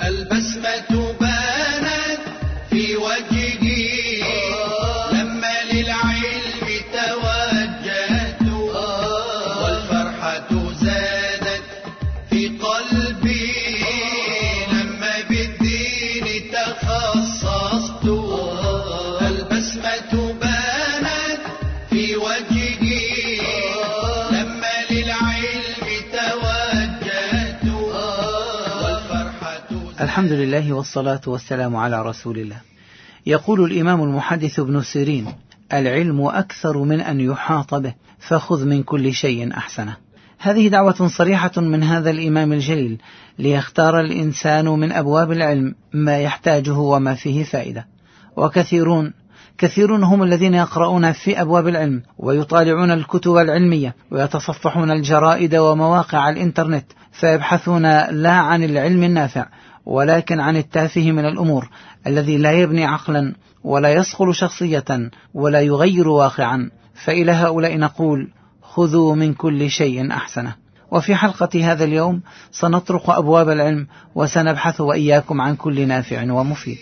البسمة بانت في وجهي لما للعلم توجهت، والفرحة زادت في قلبي لما بالدين تخصصت. البسمة بانت في وجهي لما للعلم توجهت، والفرحة زادت. الحمد لله والصلاة والسلام على رسول الله. يقول الإمام المحدث ابن سيرين: العلم أكثر من أن يحاط به، فخذ من كل شيء أحسنه. هذه دعوة صريحة من هذا الإمام الجليل ليختار الإنسان من أبواب العلم ما يحتاجه وما فيه فائدة. وكثيرون هم الذين يقرؤون في أبواب العلم ويطالعون الكتب العلمية ويتصفحون الجرائد ومواقع الإنترنت، فيبحثون لا عن العلم النافع ولكن عن التافه من الأمور الذي لا يبني عقلا ولا يصقل شخصية ولا يغير واقعا. فإلى هؤلاء نقول: خذوا من كل شيء أحسنه. وفي حلقة هذا اليوم سنطرق أبواب العلم وسنبحث وإياكم عن كل نافع ومفيد.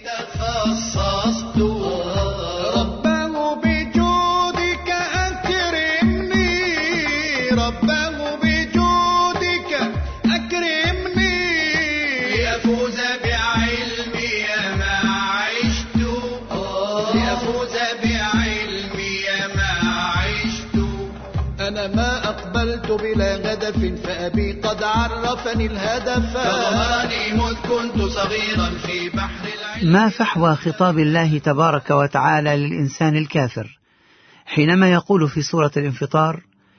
أنا ما أقبلت بلا هدف فأبي قد عرفني الهدف، فغمرني مذ كنت صغيرا في بحر العلم. ما فحوى خطاب الله تبارك وتعالى للإنسان الكافر حينما يقول في سورة الانفطار: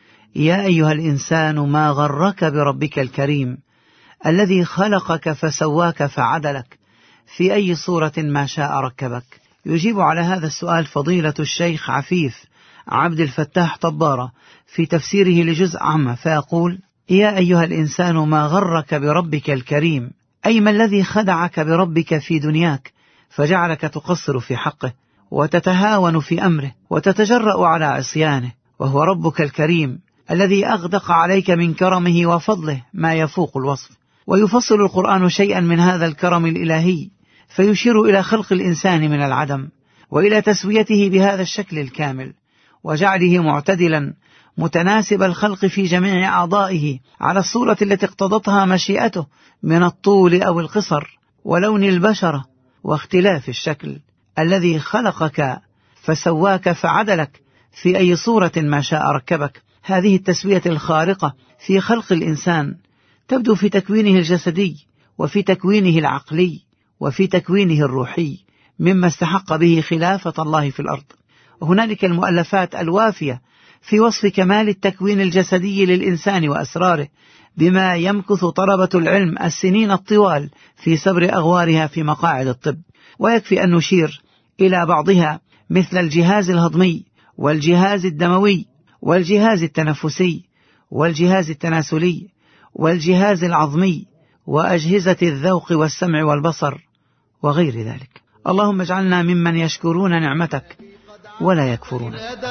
يا أيها الإنسان ما غرك بربك الكريم الذي خلقك فسواك فعدلك في أي صورة ما شاء ركبك. يجيب على هذا السؤال فضيلة الشيخ عفيف عبد الفتاح طبارة في تفسيره لجزء عامة، فيقول: يا أيها الإنسان ما غرك بربك الكريم، أي ما الذي خدعك بربك في دنياك فجعلك تقصر في حقه وتتهاون في أمره وتتجرأ على عصيانه، وهو ربك الكريم الذي أغدق عليك من كرمه وفضله ما يفوق الوصف. ويفصل القرآن شيئا من هذا الكرم الإلهي فيشير إلى خلق الإنسان من العدم وإلى تسويته بهذا الشكل الكامل وجعله معتدلا متناسب الخلق في جميع أعضائه على الصورة التي اقتضتها مشيئته من الطول أو القصر ولون البشرة واختلاف الشكل. الذي خلقك فسواك فعدلك في أي صورة ما شاء ركبك. هذه التسوية الخارقة في خلق الإنسان تبدو في تكوينه الجسدي وفي تكوينه العقلي وفي تكوينه الروحي مما استحق به خلافة الله في الأرض. وهنالك المؤلفات الوافية في وصف كمال التكوين الجسدي للإنسان وأسراره بما يمكث طلبة العلم السنين الطوال في سبر أغوارها في مقاعد الطب. ويكفي أن نشير إلى بعضها مثل الجهاز الهضمي والجهاز الدموي والجهاز التنفسي والجهاز التناسلي والجهاز العظمي وأجهزة الذوق والسمع والبصر وغير ذلك. اللهم اجعلنا ممن يشكرون نعمتك ولا يكفرون.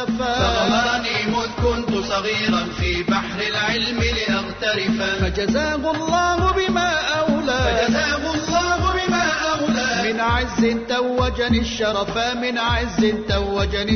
فغمرني مذ كنت صغيرا في بحر العلم لأغترف، فجزاه الله بما أولى من عز توجني الشرفا، من عز توجني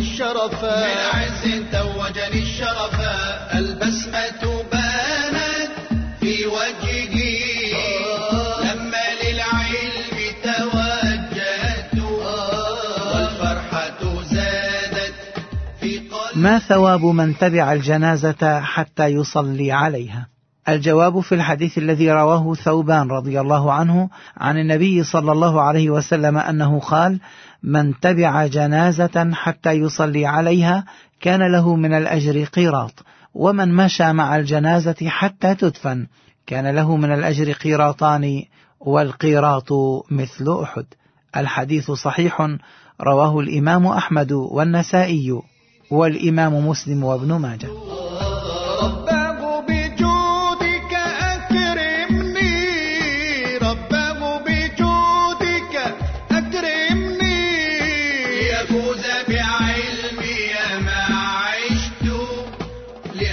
الشرفا. البسمة بانت في وجهي لما للعلم توجهت، والفرحة زادت في قلبي. ما ثواب من تبع الجنازة حتى يصلي عليها؟ الجواب في الحديث الذي رواه ثوبان رضي الله عنه عن النبي صلى الله عليه وسلم أنه قال: من تبع جنازة حتى يصلي عليها كان له من الأجر قيراط، ومن مشى مع الجنازة حتى تدفن كان له من الأجر قيراطان، والقيراط مثل أحد. الحديث صحيح رواه الإمام أحمد والنسائي والإمام مسلم وابن ماجه.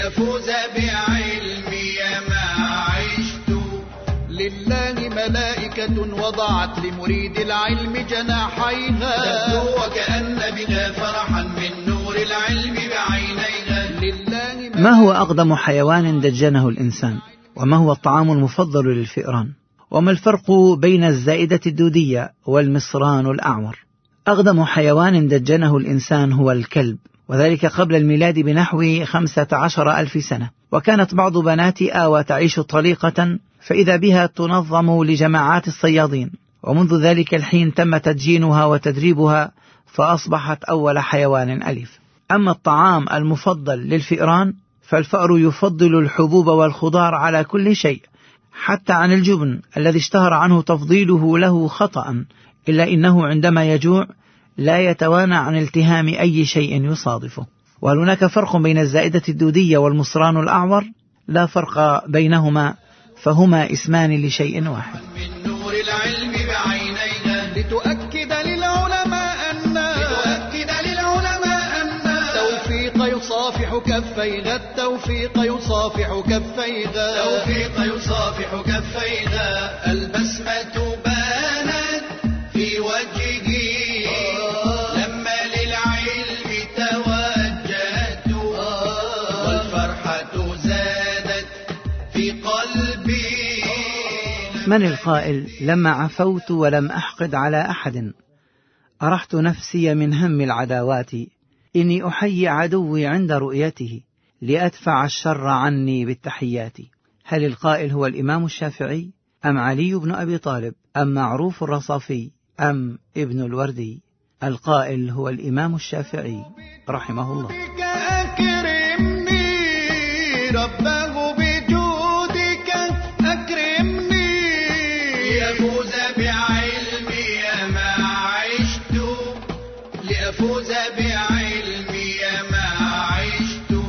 لله ملائكة ملائكة وضعت لمريد العلم جناحيها، تبدو وكأن بها فرحا من نور العلم بعينيها. لله ما هو أقدم حيوان دجنه الإنسان؟ وما هو الطعام المفضل للفئران؟ وما الفرق بين الزائدة الدودية والمصران الأعور؟ أقدم حيوان دجنه الإنسان هو الكلب، وذلك قبل الميلاد بنحو 15,000 سنة. وكانت بعض بنات آوى تعيش طليقة، فإذا بها تنظم لجماعات الصيادين، ومنذ ذلك الحين تم تدجينها وتدريبها فأصبحت أول حيوان أليف. أما الطعام المفضل للفئران فالفأر يفضل الحبوب والخضار على كل شيء، حتى عن الجبن الذي اشتهر عنه تفضيله له خطأ، إلا إنه عندما يجوع لا يتوانى عن التهام أي شيء يصادفه. وهل هناك فرق بين الزائدة الدودية والمصران الأعور؟ لا فرق بينهما، فهما اسمان لشيء واحد. من نور العلم بعينيها لتؤكد للعلماء أن التوفيق يصافح كفيها، التوفيق يصافح كفيها، التوفيق يصافح كفيها. البسمة بانت في وجهه لما للعلم توجهت، والفرحة زادت في قلبي. من القائل لما عفوت ولم أحقد على أحد، أرحت نفسي من هم العداوات، إني أحيي عدوي عند رؤيته، لأدفع الشر عني بالتحيات. هل القائل هو الإمام الشافعي أم علي بن أبي طالب أم معروف الرصافي أم ابن الوردي؟ القائل هو الإمام الشافعي رحمه الله. أكرمني ربه بجودك، أكرمني لأفوز بعلمي ما عشت، لأفوز بعلمي ما عشت.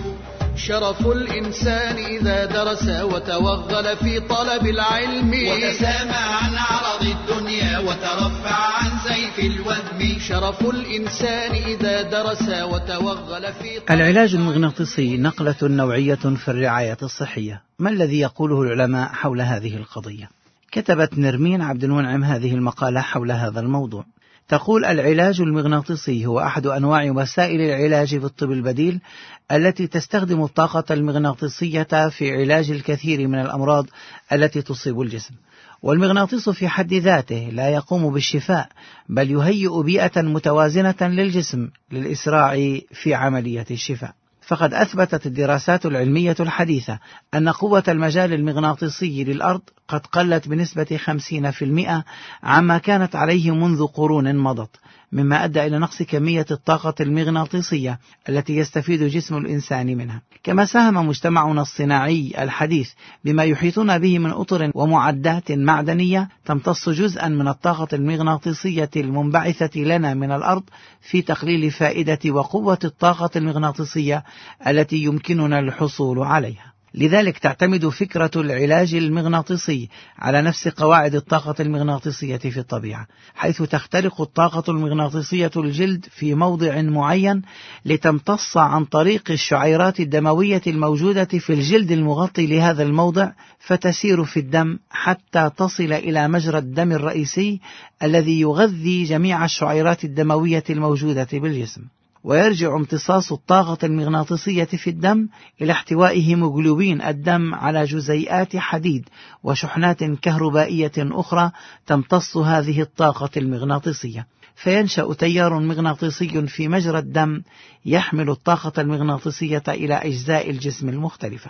شرف الإنسان إذا درس وتوغل في طلب العلم، وتسامى عن عرض الدنيا وترفع عن سيف الوذم. شرف الإنسان إذا درس وتوغل في طلب العلاج المغناطيسي نقلة نوعية في الرعاية الصحية. ما الذي يقوله العلماء حول هذه القضية؟ كتبت نرمين عبد المنعم هذه المقالة حول هذا الموضوع. تقول: العلاج المغناطيسي هو أحد أنواع وسائل العلاج بالطب البديل التي تستخدم الطاقة المغناطيسية في علاج الكثير من الأمراض التي تصيب الجسم. والمغناطيس في حد ذاته لا يقوم بالشفاء، بل يهيئ بيئة متوازنة للجسم للإسراع في عملية الشفاء. فقد أثبتت الدراسات العلمية الحديثة أن قوة المجال المغناطيسي للأرض قد قلت بنسبة 50% عما كانت عليه منذ قرون مضت، مما أدى إلى نقص كمية الطاقة المغناطيسية التي يستفيد جسم الإنسان منها. كما ساهم مجتمعنا الصناعي الحديث بما يحيطون به من أطر ومعدات معدنية تمتص جزءا من الطاقة المغناطيسية المنبعثة لنا من الأرض في تقليل فائدة وقوة الطاقة المغناطيسية التي يمكننا الحصول عليها. لذلك تعتمد فكرة العلاج المغناطيسي على نفس قواعد الطاقة المغناطيسية في الطبيعة، حيث تخترق الطاقة المغناطيسية الجلد في موضع معين لتمتص عن طريق الشعيرات الدموية الموجودة في الجلد المغطي لهذا الموضع، فتسير في الدم حتى تصل إلى مجرى الدم الرئيسي الذي يغذي جميع الشعيرات الدموية الموجودة بالجسم. ويرجع امتصاص الطاقة المغناطيسية في الدم إلى احتواء هيموغلوبين الدم على جزيئات حديد وشحنات كهربائية أخرى تمتص هذه الطاقة المغناطيسية، فينشأ تيار مغناطيسي في مجرى الدم يحمل الطاقة المغناطيسية إلى أجزاء الجسم المختلفة.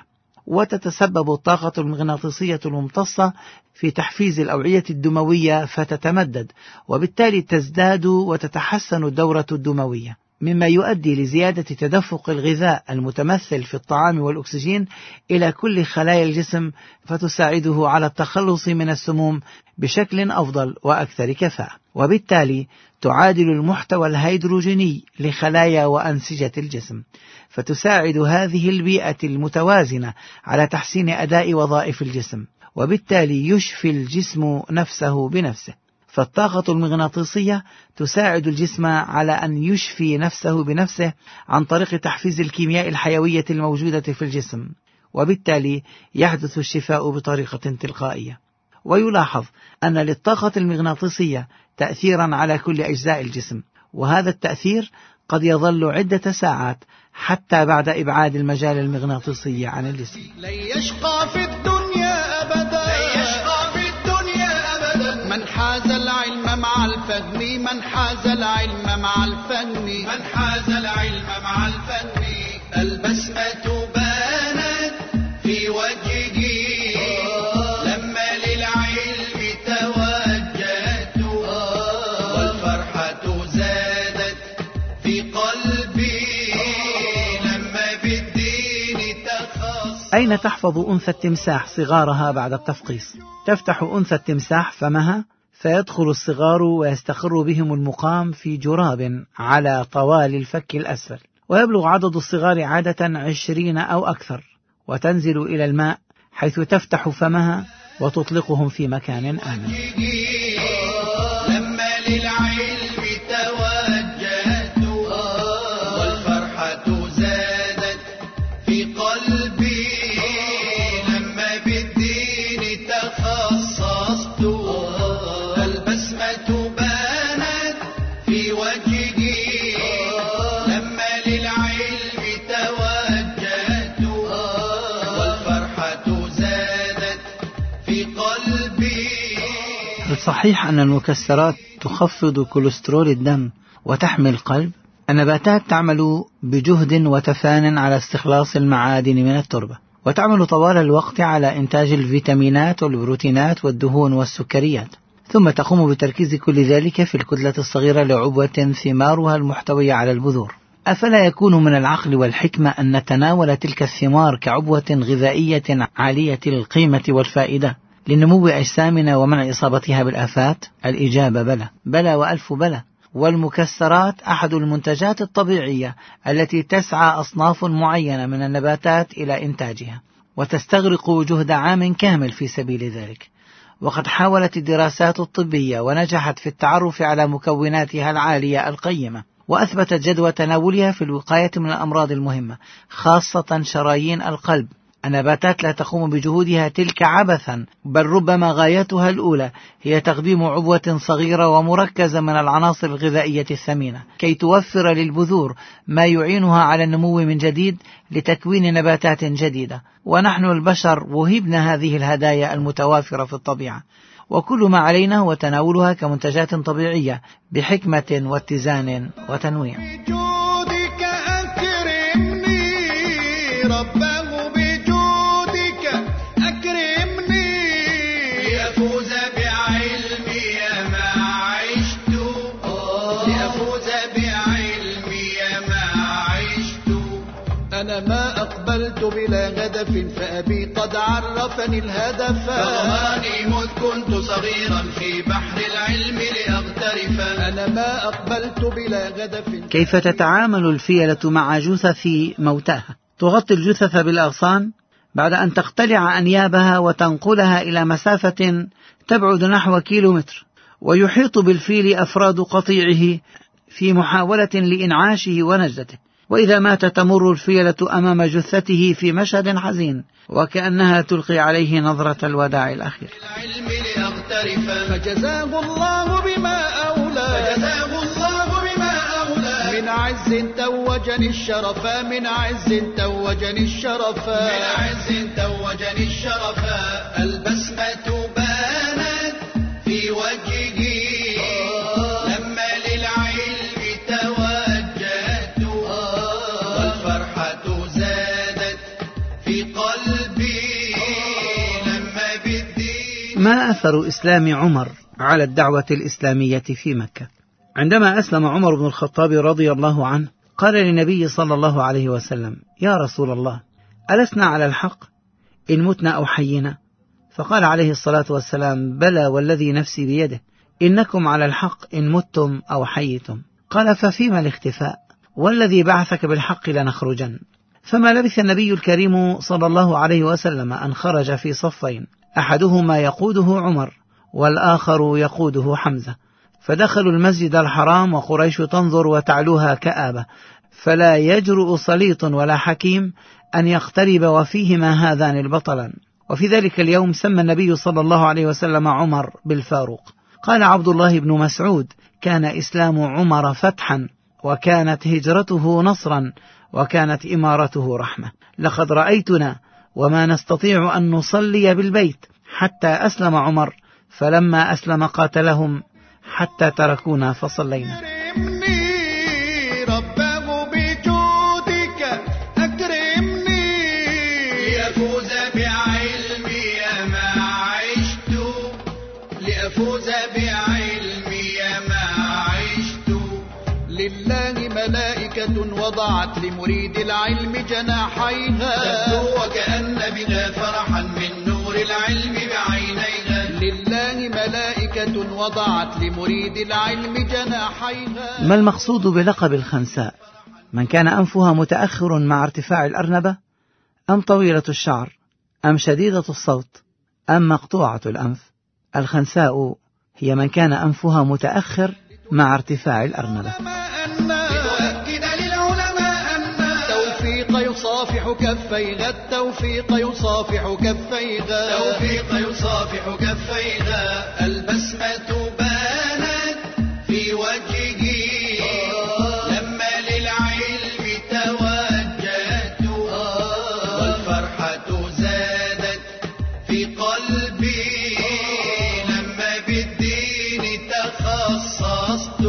وتتسبب الطاقة المغناطيسية الممتصة في تحفيز الأوعية الدموية فتتمدد، وبالتالي تزداد وتتحسن الدورة الدموية، مما يؤدي لزيادة تدفق الغذاء المتمثل في الطعام والأكسجين إلى كل خلايا الجسم، فتساعده على التخلص من السموم بشكل أفضل وأكثر كفاءة، وبالتالي تعادل المحتوى الهيدروجيني لخلايا وأنسجة الجسم، فتساعد هذه البيئة المتوازنة على تحسين أداء وظائف الجسم، وبالتالي يشفي الجسم نفسه بنفسه. فالطاقة المغناطيسية تساعد الجسم على أن يشفي نفسه بنفسه عن طريق تحفيز الكيمياء الحيوية الموجودة في الجسم، وبالتالي يحدث الشفاء بطريقة تلقائية. ويلاحظ أن للطاقة المغناطيسية تأثيرا على كل أجزاء الجسم، وهذا التأثير قد يظل عدة ساعات حتى بعد إبعاد المجال المغناطيسي عن الجسم. لن يشقى في الدنيا أبدا، لن يشقى في الدنيا أبدا من حاز العلم مع الفهم، من حاز العلم مع الفهم، من حاز العلم مع الفهم. البسمة بانت في وجهه لما للعلم توجهت، والفرحة زادت في قلبي لما بالدين تخصصت. أين تحفظ أنثى التمساح صغارها بعد التفقيس؟ تفتح أنثى التمساح فمها فيدخل الصغار ويستقر بهم المقام في جراب على طوال الفك الأسفل، ويبلغ عدد الصغار عادة 20 أو أكثر، وتنزل إلى الماء حيث تفتح فمها وتطلقهم في مكان آمن. لما للعلم توجهت، والفرحة زادت في قلبي لما بالدين تخصصت. البسمة بانت في وجهي لما للعلم توجهت، والفرحة زادت في قلبي. الصحيح أن المكسرات تخفض كوليسترول الدم وتحمي القلب. النباتات تعمل بجهد وتفان على استخلاص المعادن من التربة، وتعمل طوال الوقت على إنتاج الفيتامينات والبروتينات والدهون والسكريات، ثم تقوم بتركيز كل ذلك في الكتلة الصغيرة لعبوة ثمارها المحتوية على البذور. أفلا يكون من العقل والحكمة أن نتناول تلك الثمار كعبوة غذائية عالية القيمة والفائدة لنمو أجسامنا ومنع إصابتها بالآفات؟ الإجابة بلى، بلى وألف بلى. والمكسرات أحد المنتجات الطبيعية التي تسعى أصناف معينة من النباتات إلى إنتاجها، وتستغرق جهد عام كامل في سبيل ذلك. وقد حاولت الدراسات الطبية ونجحت في التعرف على مكوناتها العالية القيمة، وأثبتت جدوى تناولها في الوقاية من الأمراض المهمة خاصة شرايين القلب. النباتات لا تقوم بجهودها تلك عبثا، بل ربما غايتها الأولى هي تقديم عبوة صغيرة ومركزة من العناصر الغذائية الثمينة كي توفر للبذور ما يعينها على النمو من جديد لتكوين نباتات جديدة. ونحن البشر وهبنا هذه الهدايا المتوافرة في الطبيعة، وكل ما علينا هو تناولها كمنتجات طبيعية بحكمة واتزان وتنويع. بجودك أكرمني ربه، بجودك أكرمني لأفوز بعلمي ما عشت، لأفوز بعلمي ما عشت. أنا ما أقبلت بلا هدف، فأبي قد عرفني الهدف. فرماني مذ كنت صغيرا في بحر العلم لأغترف. أنا ما أقبلت بلا هدف. كيف تتعامل الفيلة مع جثث موتاها؟ تغطي الجثث بالأغصان بعد أن تقتلع أنيابها وتنقلها إلى مسافة تبعد نحو كيلومتر، ويحيط بالفيل أفراد قطيعه في محاولة لإنعاشه ونجدته. وإذا مات تمر الفيلة أمام جثته في مشهد حزين وكأنها تلقي عليه نظرة الوداع الأخير. فجزاه الله بما أولى، فجزاه الله بما أولى. من عز توجني الشرفا، من عز توجني الشرفا، من عز توجني الشرفا. البسمة بانت في وجهي لما للعلم توجهت، والفرحة زادت في قلبي لما بالدين. ما أثر إسلام عمر على الدعوة الإسلامية في مكة؟ عندما أسلم عمر بن الخطاب رضي الله عنه قال للنبي صلى الله عليه وسلم: يا رسول الله، ألسنا على الحق إن متنا أو حينا؟ فقال عليه الصلاة والسلام: بلى والذي نفسي بيده، إنكم على الحق إن متم أو حيتم. قال: ففيما الاختفاء؟ والذي بعثك بالحق لنخرجن. فما لبث النبي الكريم صلى الله عليه وسلم أن خرج في صفين، أحدهما يقوده عمر والآخر يقوده حمزة، فدخلوا المسجد الحرام وقريش تنظر وتعلوها كآبة، فلا يجرؤ سليط ولا حكيم أن يقترب وفيهما هذان البطلان. وفي ذلك اليوم سمى النبي صلى الله عليه وسلم عمر بالفاروق. قال عبد الله بن مسعود: كان إسلام عمر فتحا، وكانت هجرته نصرا، وكانت إمارته رحمة. لقد رأيتنا وما نستطيع أن نصلي بالبيت حتى أسلم عمر، فلما أسلم قاتلهم حتى تركونا فصلينا. لله ملائكة وضعت لمريد العلم جناحيها، تبدو وكأن بها فرحا من نور العلم بعينيها. لله ملائكة وضعت لمريد العلم جناحيها. ما المقصود بلقب الخنساء؟ من كان أنفها متأخر مع ارتفاع الأرنبة، أم طويلة الشعر، أم شديدة الصوت، أم مقطوعة الأنف؟ الخنساء هي من كان أنفها متأخر مع ارتفاع الأرنبة. التوفيق يصافح كفيها، التوفيق يصافح كفيها، التوفيق يصافح كفيها. البسمة بانت في وجهه لما للعلم توجهت، والفرحة زادت في قلبي لما بالدين تخصصت.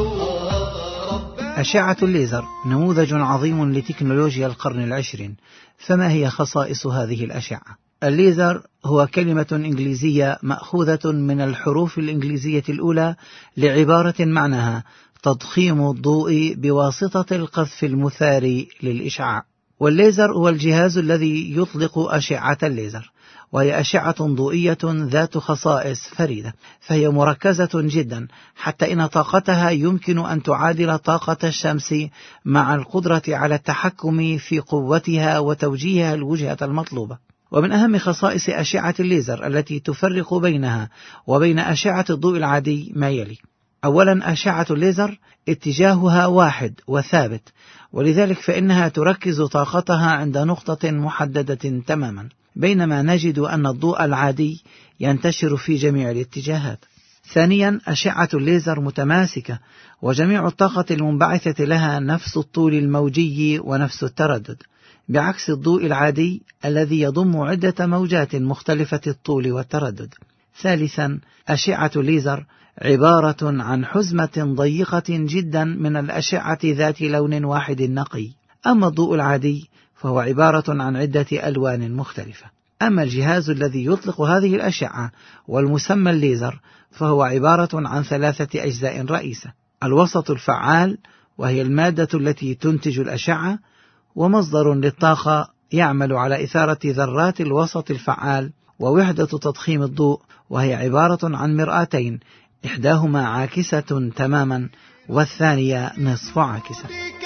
أشعة الليزر نموذج عظيم لتكنولوجيا القرن العشرين. فما هي خصائص هذه الأشعة؟ الليزر هو كلمة إنجليزية مأخوذة من الحروف الإنجليزية الأولى لعبارة معناها تضخيم الضوء بواسطة القذف المثار للإشعاع. والليزر هو الجهاز الذي يطلق أشعة الليزر، وهي أشعة ضوئية ذات خصائص فريدة، فهي مركزة جدا حتى إن طاقتها يمكن أن تعادل طاقة الشمس، مع القدرة على التحكم في قوتها وتوجيهها الوجهة المطلوبة. ومن أهم خصائص أشعة الليزر التي تفرق بينها وبين أشعة الضوء العادي ما يلي: أولا، أشعة الليزر اتجاهها واحد وثابت، ولذلك فإنها تركز طاقتها عند نقطة محددة تماما، بينما نجد أن الضوء العادي ينتشر في جميع الاتجاهات. ثانيا، أشعة الليزر متماسكة، وجميع الطاقة المنبعثة لها نفس الطول الموجي ونفس التردد، بعكس الضوء العادي الذي يضم عدة موجات مختلفة الطول والتردد. ثالثا، أشعة الليزر عبارة عن حزمة ضيقة جدا من الأشعة ذات لون واحد نقي، أما الضوء العادي فهو عبارة عن عدة ألوان مختلفة. أما الجهاز الذي يطلق هذه الأشعة والمسمى الليزر فهو عبارة عن 3 أجزاء رئيسة: الوسط الفعال، وهي المادة التي تنتج الأشعة، ومصدر للطاقة يعمل على إثارة ذرات الوسط الفعال، ووحدة تضخيم الضوء، وهي عبارة عن مرآتين، إحداهما عاكسة تماما والثانية نصف عاكسة.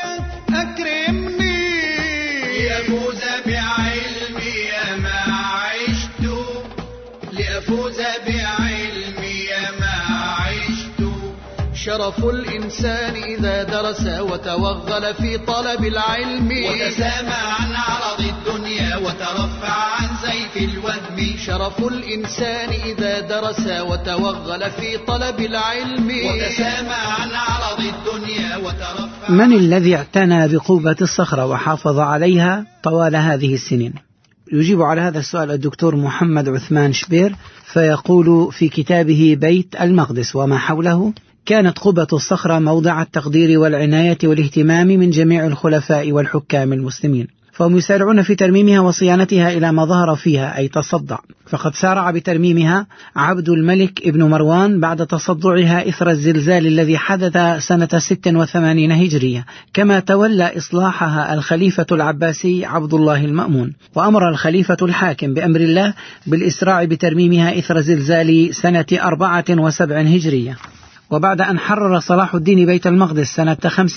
أكرمني لأفوز بعلمي ما عشت، لأفوز بعلمي ما عشت. شرف الإنسان إذا درس وتوغل في طلب العلم، وتسامى عن عرض الدنيا وترفع عن سيف الوهم. شرف الإنسان إذا درس وتوغل في طلب العلم، وتسامى عن عرض الدنيا وترفع. من الذي اعتنى بقبة الصخرة وحافظ عليها طوال هذه السنين؟ يجيب على هذا السؤال الدكتور محمد عثمان شبير، فيقول في كتابه بيت المقدس وما حوله: كانت قبة الصخرة موضع التقدير والعناية والاهتمام من جميع الخلفاء والحكام المسلمين، فهم يسارعون في ترميمها وصيانتها إلى ما ظهر فيها أي تصدع. فقد سارع بترميمها عبد الملك ابن مروان بعد تصدعها إثر الزلزال الذي حدث سنة 86 هجرية، كما تولى إصلاحها الخليفة العباسي عبد الله المأمون، وأمر الخليفة الحاكم بأمر الله بالإسراع بترميمها إثر زلزال سنة 74 هجرية. وبعد أن حرر صلاح الدين بيت المقدس سنة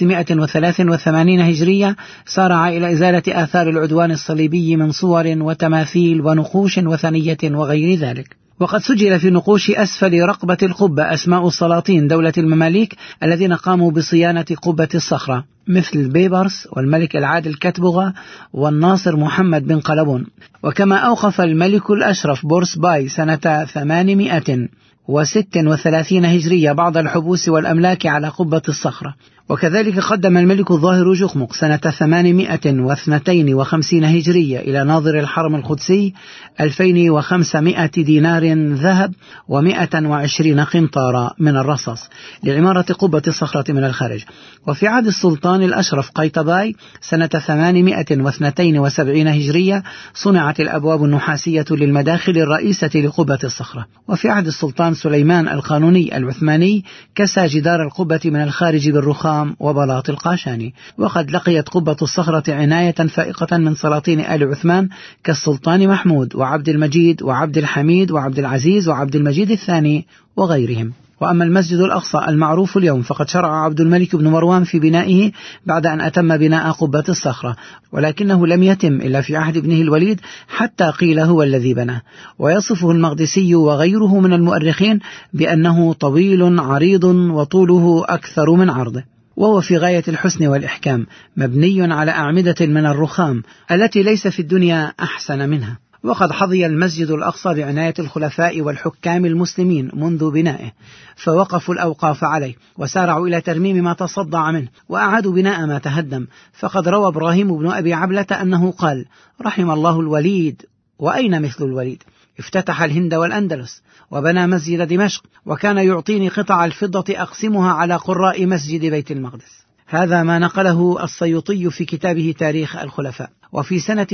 583 هجرية، سارع إلى إزالة آثار العدوان الصليبي من صور وتماثيل ونقوش وثنية وغير ذلك. وقد سجل في نقوش أسفل رقبة القبة أسماء السلاطين دولة المماليك الذين قاموا بصيانة قبة الصخرة، مثل بيبرس والملك العادل كتبغة والناصر محمد بن قلبون. وكما أوقف الملك الأشرف بورسباي سنة 836 هجرية بعض الحبوس والأملاك على قبة الصخرة. وكذلك قدم الملك الظاهر جقمق سنة 852 هجرية إلى ناظر الحرم القدسي 2500 دينار ذهب و120 قنطارا من الرصاص لعمارة قبة الصخرة من الخارج. وفي عهد السلطان الأشرف قيطباي سنة 872 هجرية صنعت الأبواب النحاسية للمداخل الرئيسة لقبة الصخرة. وفي عهد السلطان سليمان القانوني العثماني كسى جدار القبة من الخارج بالرخام وبلاط القاشاني. وقد لقيت قبة الصخرة عناية فائقة من سلاطين آل عثمان كالسلطان محمود وعبد المجيد وعبد الحميد وعبد العزيز وعبد المجيد الثاني وغيرهم. وأما المسجد الأقصى المعروف اليوم فقد شرع عبد الملك بن مروان في بنائه بعد أن أتم بناء قبة الصخرة، ولكنه لم يتم إلا في عهد ابنه الوليد حتى قيل هو الذي بناه. ويصفه المقدسي وغيره من المؤرخين بأنه طويل عريض وطوله أكثر من عرضه، وهو في غاية الحسن والإحكام، مبني على أعمدة من الرخام التي ليس في الدنيا أحسن منها. وقد حظي المسجد الأقصى بعناية الخلفاء والحكام المسلمين منذ بنائه، فوقفوا الأوقاف عليه وسارعوا إلى ترميم ما تصدع منه وأعادوا بناء ما تهدم. فقد روى إبراهيم بن أبي عبلة أنه قال: رحم الله الوليد، وأين مثل الوليد؟ افتتح الهند والأندلس وبنى مسجد دمشق، وكان يعطيني قطع الفضة أقسمها على قراء مسجد بيت المقدس. هذا ما نقله السيوطي في كتابه تاريخ الخلفاء. وفي سنة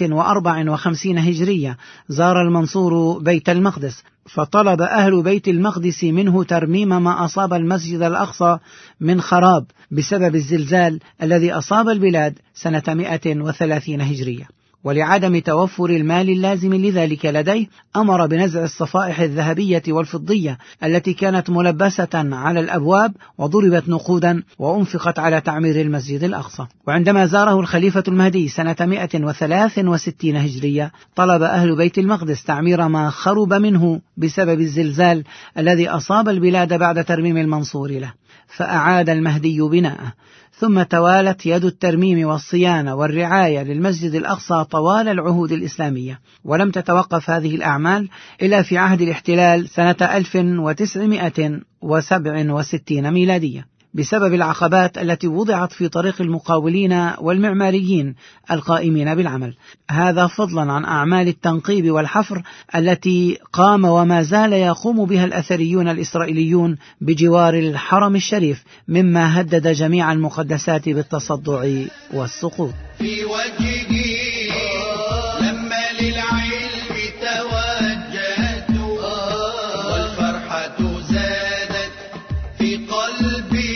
154 هجرية زار المنصور بيت المقدس، فطلب أهل بيت المقدس منه ترميم ما أصاب المسجد الأقصى من خراب بسبب الزلزال الذي أصاب البلاد سنة 130 هجرية. ولعدم توفر المال اللازم لذلك لديه أمر بنزع الصفائح الذهبية والفضية التي كانت ملبسة على الأبواب وضربت نقودا وأنفقت على تعمير المسجد الأقصى. وعندما زاره الخليفة المهدي سنة 163 هجرية طلب أهل بيت المقدس تعمير ما خرب منه بسبب الزلزال الذي أصاب البلاد بعد ترميم المنصور له، فأعاد المهدي بناءه. ثم توالت يد الترميم والصيانة والرعاية للمسجد الأقصى طوال العهود الإسلامية، ولم تتوقف هذه الأعمال إلا في عهد الاحتلال سنة 1967 ميلادية بسبب العقبات التي وضعت في طريق المقاولين والمعماريين القائمين بالعمل، هذا فضلا عن أعمال التنقيب والحفر التي قام وما زال يقوم بها الأثريون الإسرائيليون بجوار الحرم الشريف، مما هدد جميع المقدسات بالتصدع والسقوط. في وجهي لما للعلم توجهت والفرحة زادت في قلبي،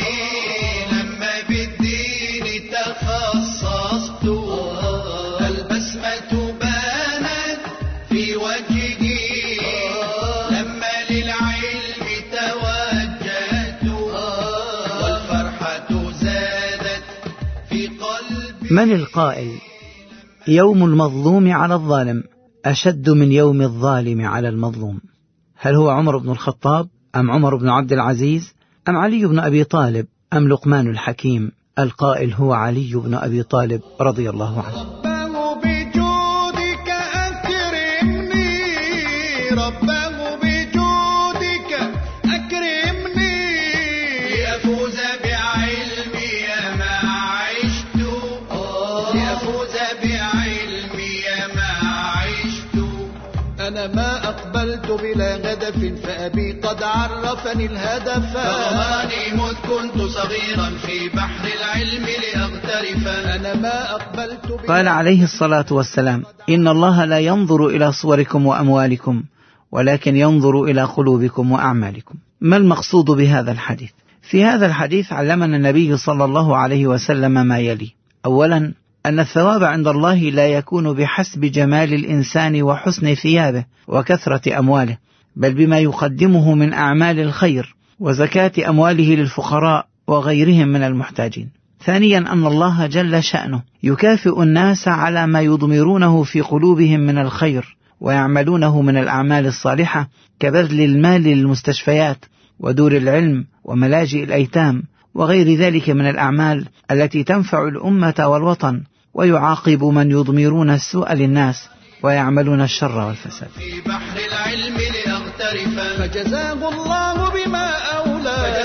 البسمة بانت في وجهي لما للعلم توجهت والفرحة زادت في قلبي. من القائل: يوم المظلوم على الظالم أشد من يوم الظالم على المظلوم؟ هل هو عمر بن الخطاب أم عمر بن عبد العزيز أم علي بن أبي طالب أم لقمان الحكيم؟ القائل هو علي بن أبي طالب رضي الله عنه. رباه بجودك أكرمني، رباه بجودك أكرمني، لأفوز بعلمي ما عشت، لأفوز بعلمي ما عشت. أنا ما أقبلت بلا هدف، فأبي قد عرفني الهدف، فرماني مذ كنت صغيرا في بحر العلم لأغترف. أنا ما أقبلت بلا. قال عليه الصلاة والسلام: إن الله لا ينظر إلى صوركم وأموالكم ولكن ينظر إلى قلوبكم وأعمالكم. ما المقصود بهذا الحديث؟ في هذا الحديث علمنا النبي صلى الله عليه وسلم ما يلي: أولا، أن الثواب عند الله لا يكون بحسب جمال الإنسان وحسن ثيابه وكثرة أمواله، بل بما يقدمه من أعمال الخير وزكاة أمواله للفقراء وغيرهم من المحتاجين. ثانيا، أن الله جل شأنه يكافئ الناس على ما يضمرونه في قلوبهم من الخير ويعملونه من الأعمال الصالحة كبذل المال للمستشفيات ودور العلم وملاجئ الأيتام وغير ذلك من الأعمال التي تنفع الأمة والوطن، ويعاقب من يضمرون السوء للناس ويعملون الشر والفساد. في بحر العلم لأغترف فجزاه الله بما أولى،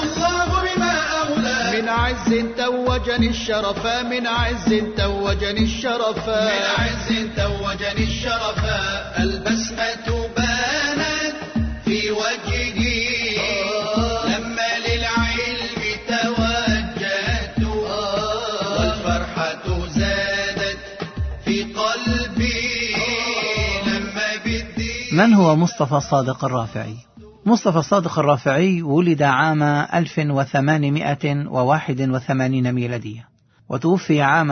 من عز توجني الشرفا، من عز توجني الشرفا، البسمة بانت في وجهه لما للعلم توجهت، والفرحة زادت في قلبي لما بالدين. من هو مصطفى صادق الرافعي؟ مصطفى صادق الرافعي ولد عام 1881 ميلادية، وتوفي عام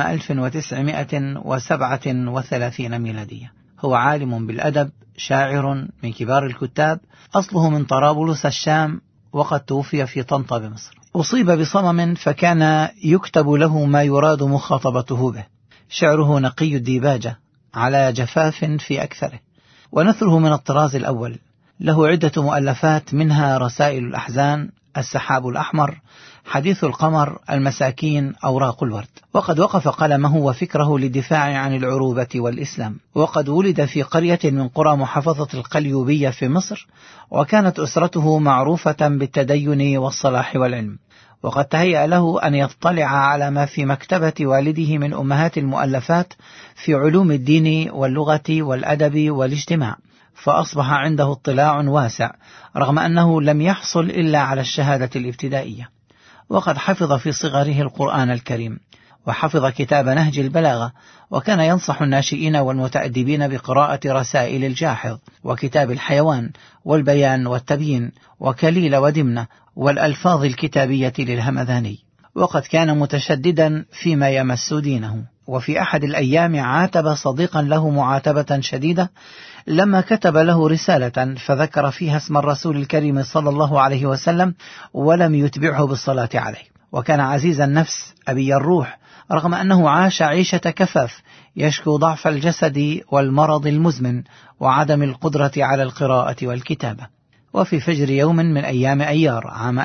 1937 ميلادية. هو عالم بالأدب، شاعر من كبار الكتاب، أصله من طرابلس الشام، وقد توفي في طنطا بمصر. أصيب بصمم فكان يكتب له ما يراد مخاطبته به. شعره نقي الديباجة على جفاف في أكثره، ونثره من الطراز الأول. له عدة مؤلفات، منها رسائل الأحزان، السحاب الأحمر، حديث القمر، المساكين، أوراق الورد. وقد وقف قلمه وفكره للدفاع عن العروبة والإسلام. وقد ولد في قرية من قرى محافظة القليوبية في مصر، وكانت أسرته معروفة بالتدين والصلاح والعلم. وقد تهيأ له أن يطلع على ما في مكتبة والده من أمهات المؤلفات في علوم الدين واللغة والأدب والاجتماع، فأصبح عنده اطلاع واسع رغم أنه لم يحصل إلا على الشهادة الابتدائية. وقد حفظ في صغره القرآن الكريم، وحفظ كتاب نهج البلاغة، وكان ينصح الناشئين والمتأدبين بقراءة رسائل الجاحظ، وكتاب الحيوان، والبيان والتبيين، وكليل ودمنة، والألفاظ الكتابية للهمذاني. وقد كان متشددا فيما يمس دينه. وفي أحد الأيام عاتب صديقا له معاتبة شديدة لما كتب له رسالة فذكر فيها اسم الرسول الكريم صلى الله عليه وسلم، ولم يتبعه بالصلاة عليه. وكان عزيز النفس أبي الروح، رغم أنه عاش عيشة كفاف، يشكو ضعف الجسد والمرض المزمن وعدم القدرة على القراءة والكتابة. وفي فجر يوم من أيام أيار عام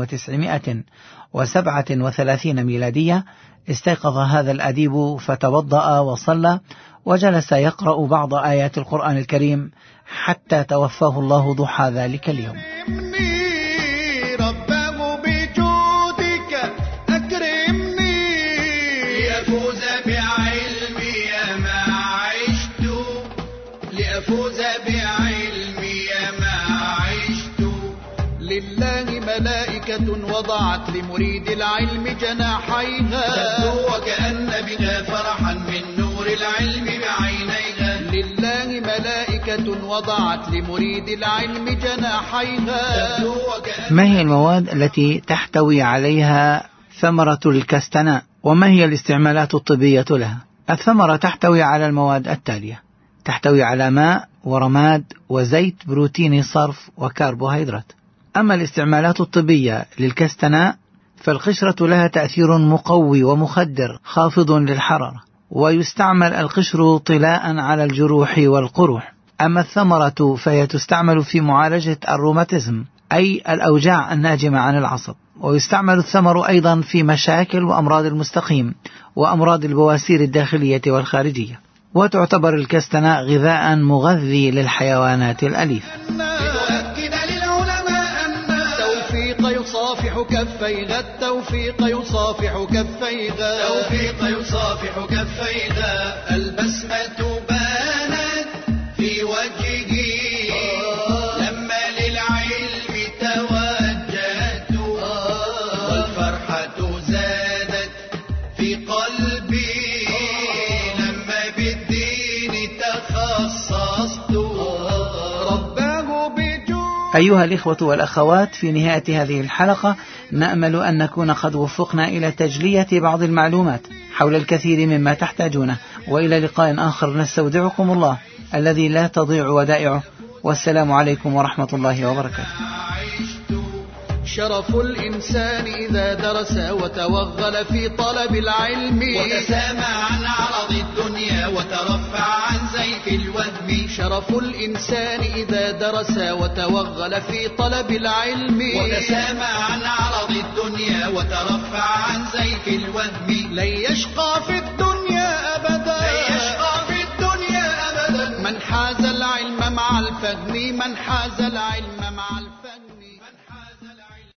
1937 ميلادية استيقظ هذا الأديب فتوضأ وصلى، وجلس يقرأ بعض آيات القرآن الكريم حتى توفاه الله ضحى ذلك اليوم. ربه بجودك أكرمني لأفوز بعلمي ما عشت، لأفوز بعلمي ما عشت. لله ملائكة وضعت لمريد العلم جناحيها، تبدو وكأن بها فرحا من نور العلم بعينيها. لله ملائكة وضعت لمريد العلم جناحيها، تبدو وكأن. ما هي المواد التي تحتوي عليها ثمرة الكستناء، وما هي الاستعمالات الطبية لها؟ الثمرة تحتوي على المواد التالية: تحتوي على ماء ورماد وزيت بروتيني صرف وكربوهيدرات. أما الاستعمالات الطبية للكستناء فالقشرة لها تأثير مقوي ومخدر خافض للحرارة، ويستعمل القشر طلاء على الجروح والقروح. أما الثمرة فهي تستعمل في معالجة الروماتيزم، أي الأوجاع الناجمة عن العصب. ويستعمل الثمر أيضا في مشاكل وأمراض المستقيم وأمراض البواسير الداخلية والخارجية. وتعتبر الكستناء غذاء مغذي للحيوانات الأليفة. يصافح كفيها التوفيق، يصافح كفيها، توفيق يصافح كفيها. البسمة بانت في وجهي لما للعلم توجهت، والفرحة زادت في قلبي لما بالدين تخصصت. أيها الإخوة والأخوات، في نهاية هذه الحلقة نأمل أن نكون قد وفقنا إلى تجلية بعض المعلومات حول الكثير مما تحتاجونه. وإلى لقاء آخر نستودعكم الله الذي لا تضيع ودائعه، والسلام عليكم ورحمة الله وبركاته. شرف الإنسان إذا درس وتوغل في طلب العلم وتسامى عن عرض الدنيا وترفع عن زيف الوهم. شرف الإنسان إذا درس وتوغل في طلب العلم وتسامى عن عرض الدنيا وترفع عن زيف الوهم. لن يشقى في الدنيا أبدا، لن يشقى في الدنيا أبدا من حاز العلم مع الفهم، من حاز العلم مع